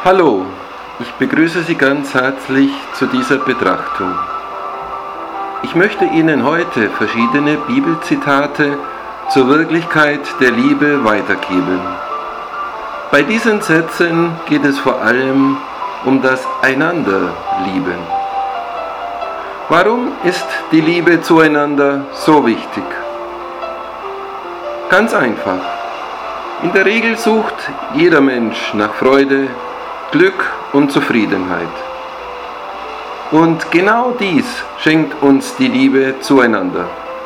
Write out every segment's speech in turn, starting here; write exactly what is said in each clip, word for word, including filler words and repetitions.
Hallo, ich begrüße Sie ganz herzlich zu dieser Betrachtung. Ich möchte Ihnen heute verschiedene Bibelzitate zur Wirklichkeit der Liebe weitergeben. Bei diesen Sätzen geht es vor allem um das Einander-Lieben. Warum ist die Liebe zueinander so wichtig? Ganz einfach. In der Regel sucht jeder Mensch nach Freude, Glück und Zufriedenheit. Und genau dies schenkt uns die Liebe zueinander.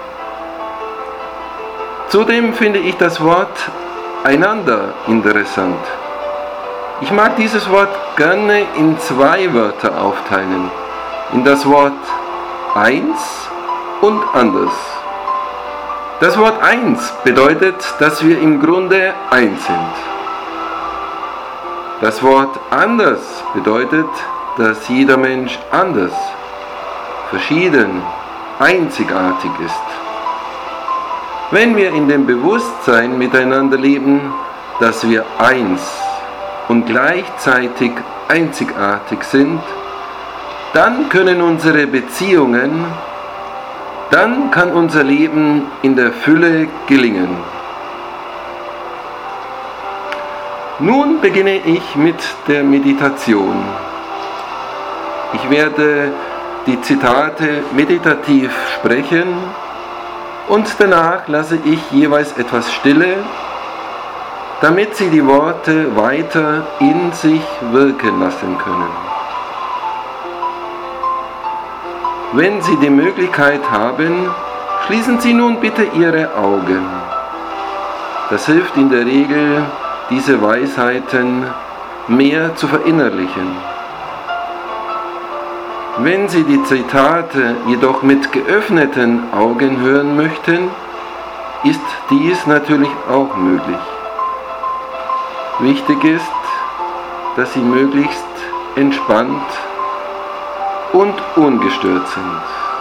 Zudem finde ich das Wort einander interessant. Ich mag dieses Wort gerne in zwei Wörter aufteilen. In das Wort eins und anders. Das Wort eins bedeutet, dass wir im Grunde eins sind. Das Wort anders bedeutet, dass jeder Mensch anders, verschieden, einzigartig ist. Wenn wir in dem Bewusstsein miteinander leben, dass wir eins und gleichzeitig einzigartig sind, dann können unsere Beziehungen, dann kann unser Leben in der Fülle gelingen. Nun beginne ich mit der Meditation. Ich werde die Zitate meditativ sprechen und danach lasse ich jeweils etwas Stille, damit Sie die Worte weiter in sich wirken lassen können. Wenn Sie die Möglichkeit haben, schließen Sie nun bitte Ihre Augen. Das hilft in der Regel, diese Weisheiten mehr zu verinnerlichen. Wenn Sie die Zitate jedoch mit geöffneten Augen hören möchten, ist dies natürlich auch möglich. Wichtig ist, dass Sie möglichst entspannt und ungestört sind.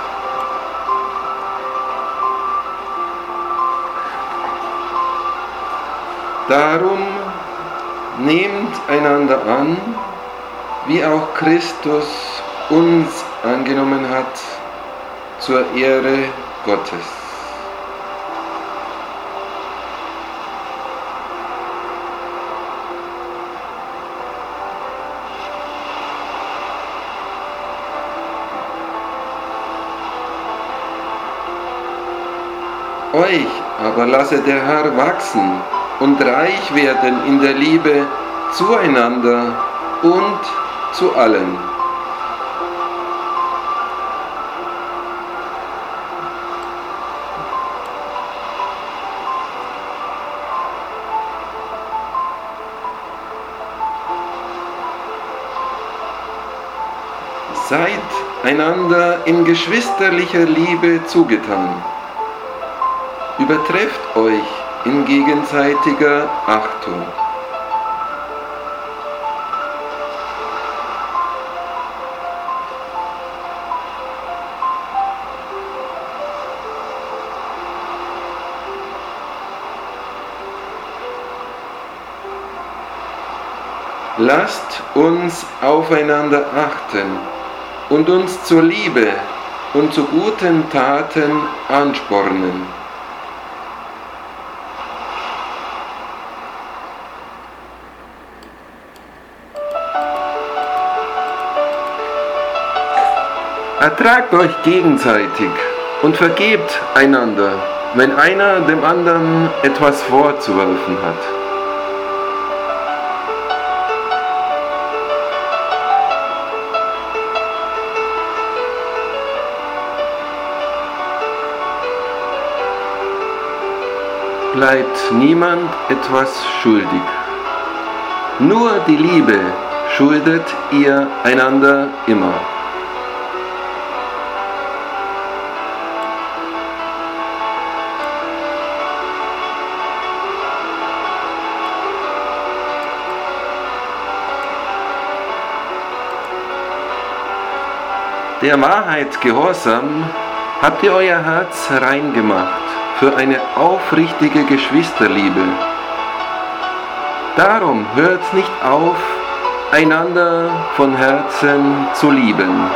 Darum nehmt einander an, wie auch Christus uns angenommen hat, zur Ehre Gottes. Euch aber lasse der Herr wachsen und reich werden in der Liebe zueinander und zu allen. Seid einander in geschwisterlicher Liebe zugetan. Übertrefft euch in gegenseitiger Achtung. Lasst uns aufeinander achten und uns zur Liebe und zu guten Taten anspornen. Ertragt euch gegenseitig und vergebt einander, wenn einer dem anderen etwas vorzuwerfen hat. Bleibt niemand etwas schuldig. Nur die Liebe schuldet ihr einander immer. Der Wahrheit gehorsam habt ihr euer Herz rein gemacht für eine aufrichtige Geschwisterliebe. Darum hört nicht auf, einander von Herzen zu lieben.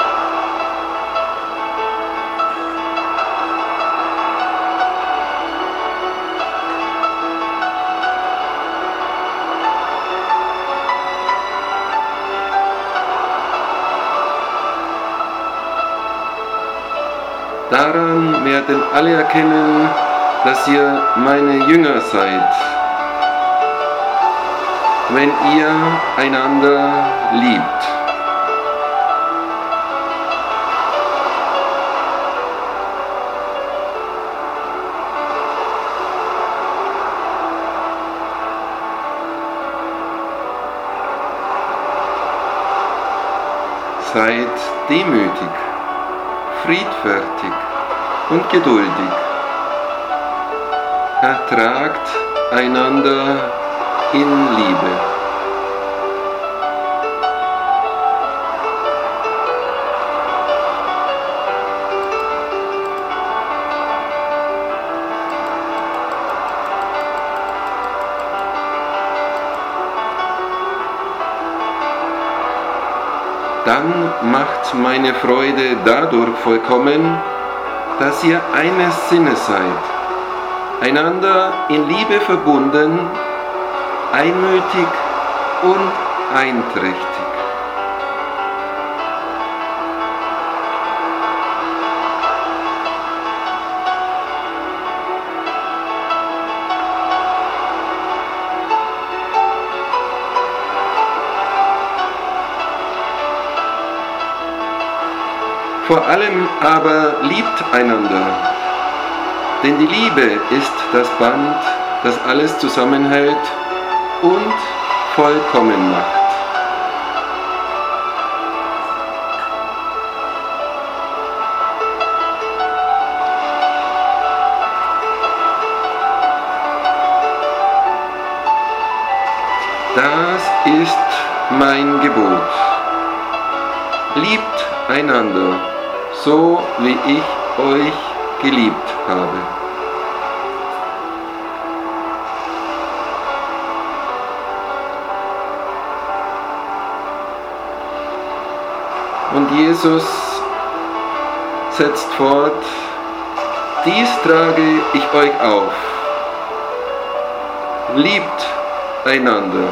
Daran werden alle erkennen, dass ihr meine Jünger seid, wenn ihr einander liebt. Seid demütig, friedfertig und geduldig. Ertragt einander in Liebe. Dann macht meine Freude dadurch vollkommen, dass ihr eines Sinnes seid, einander in Liebe verbunden, einmütig und einträchtig. Vor allem aber liebt einander, denn die Liebe ist das Band, das alles zusammenhält und vollkommen macht. Das ist mein Gebot. Liebt einander, so wie ich euch geliebt habe. Und Jesus setzt fort, dies trage ich euch auf. Liebt einander.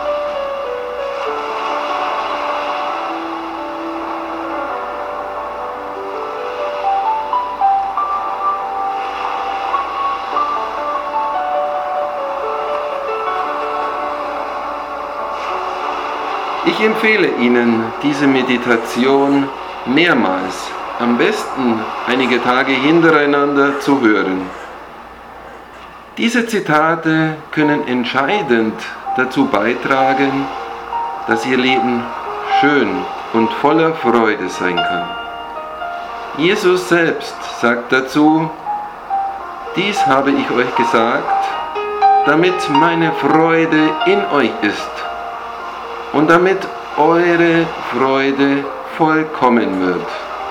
Ich empfehle Ihnen diese Meditation mehrmals, am besten einige Tage hintereinander zu hören. Diese Zitate können entscheidend dazu beitragen, dass Ihr Leben schön und voller Freude sein kann. Jesus selbst sagt dazu, dies habe ich euch gesagt, damit meine Freude in euch ist und damit eure Freude vollkommen wird.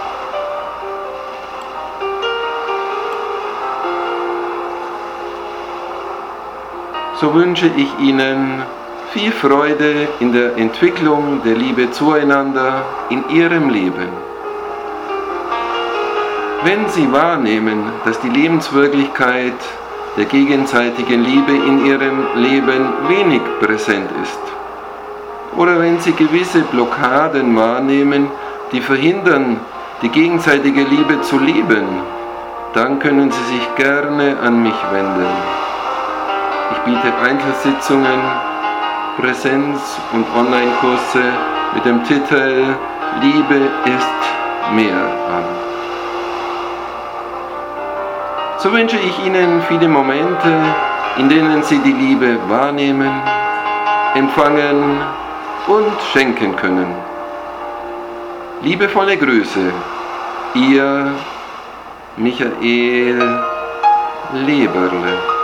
So wünsche ich Ihnen viel Freude in der Entwicklung der Liebe zueinander in Ihrem Leben. Wenn Sie wahrnehmen, dass die Lebenswirklichkeit der gegenseitigen Liebe in Ihrem Leben wenig präsent ist, oder wenn Sie gewisse Blockaden wahrnehmen, die verhindern, die gegenseitige Liebe zu leben, dann können Sie sich gerne an mich wenden. Ich biete Einzelsitzungen, Präsenz- und Online-Kurse mit dem Titel Liebe ist mehr an. So wünsche ich Ihnen viele Momente, in denen Sie die Liebe wahrnehmen, empfangen und schenken können. Liebevolle Grüße, Ihr Michael Leberle.